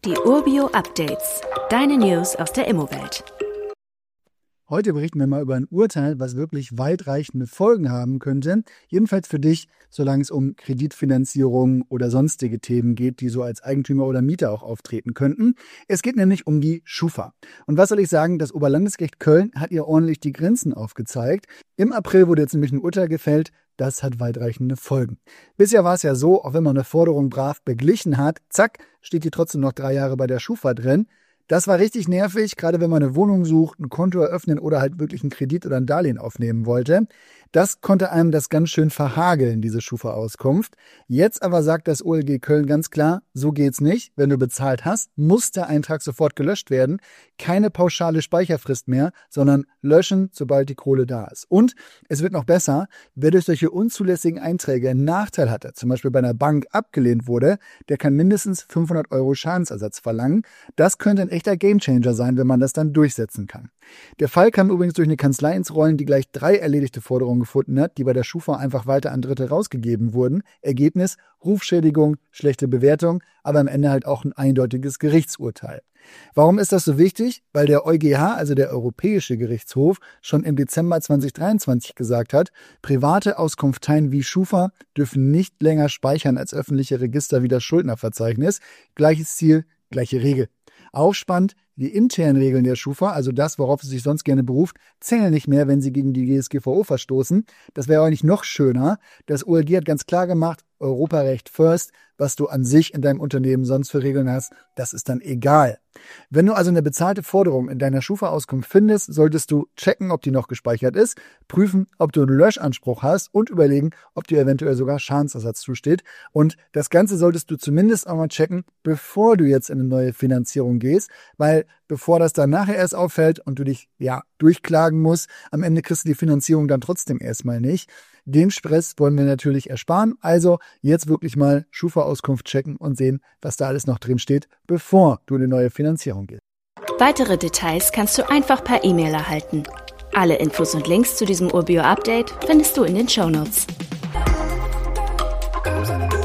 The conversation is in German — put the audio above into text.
Die Urbio Updates. Deine News aus der Immowelt. Heute berichten wir mal über ein Urteil, was wirklich weitreichende Folgen haben könnte. Jedenfalls für dich, solange es um Kreditfinanzierung oder sonstige Themen geht, die so als Eigentümer oder Mieter auch auftreten könnten. Es geht nämlich um die Schufa. Und was soll ich sagen, das Oberlandesgericht Köln hat ihr ordentlich die Grenzen aufgezeigt. Im April wurde jetzt nämlich ein Urteil gefällt. Das hat weitreichende Folgen. Bisher war es ja so, auch wenn man eine Forderung brav beglichen hat, zack, steht die trotzdem noch 3 Jahre bei der Schufa drin. Das war richtig nervig, gerade wenn man eine Wohnung sucht, ein Konto eröffnen oder halt wirklich einen Kredit oder ein Darlehen aufnehmen wollte. Das konnte einem das ganz schön verhageln, diese Schufa-Auskunft. Jetzt aber sagt das OLG Köln ganz klar, so geht's nicht. Wenn du bezahlt hast, muss der Eintrag sofort gelöscht werden. Keine pauschale Speicherfrist mehr, sondern löschen, sobald die Kohle da ist. Und es wird noch besser, wer durch solche unzulässigen Einträge einen Nachteil hatte, zum Beispiel bei einer Bank abgelehnt wurde, der kann mindestens 500 € Schadensersatz verlangen. Das könnte ein echter Gamechanger sein, wenn man das dann durchsetzen kann. Der Fall kam übrigens durch eine Kanzlei ins Rollen, die gleich 3 erledigte Forderungen gefunden hat, die bei der Schufa einfach weiter an Dritte rausgegeben wurden. Ergebnis: Rufschädigung, schlechte Bewertung, aber am Ende halt auch ein eindeutiges Gerichtsurteil. Warum ist das so wichtig? Weil der EuGH, also der Europäische Gerichtshof, schon im Dezember 2023 gesagt hat, private Auskunfteien wie Schufa dürfen nicht länger speichern als öffentliche Register wie das Schuldnerverzeichnis. Gleiches Ziel, gleiche Regel. Auch spannend, die internen Regeln der Schufa, also das, worauf sie sich sonst gerne beruft, zählen nicht mehr, wenn sie gegen die GSGVO verstoßen. Das wäre eigentlich noch schöner. Das OLG hat ganz klar gemacht, Europarecht first, was du an sich in deinem Unternehmen sonst für Regeln hast, das ist dann egal. Wenn du also eine bezahlte Forderung in deiner Schufa-Auskunft findest, solltest du checken, ob die noch gespeichert ist, prüfen, ob du einen Löschanspruch hast und überlegen, ob dir eventuell sogar Schadensersatz zusteht. Und das Ganze solltest du zumindest auch mal checken, bevor du jetzt in eine neue Finanzierung gehst, weil bevor das dann nachher erst auffällt und du dich durchklagen musst, am Ende kriegst du die Finanzierung dann trotzdem erstmal nicht. Den Stress wollen wir natürlich ersparen. Also jetzt wirklich mal Schufa-Auskunft checken und sehen, was da alles noch drin steht, bevor du in eine neue Finanzierung gehst. Weitere Details kannst du einfach per E-Mail erhalten. Alle Infos und Links zu diesem Urbio-Update findest du in den Shownotes.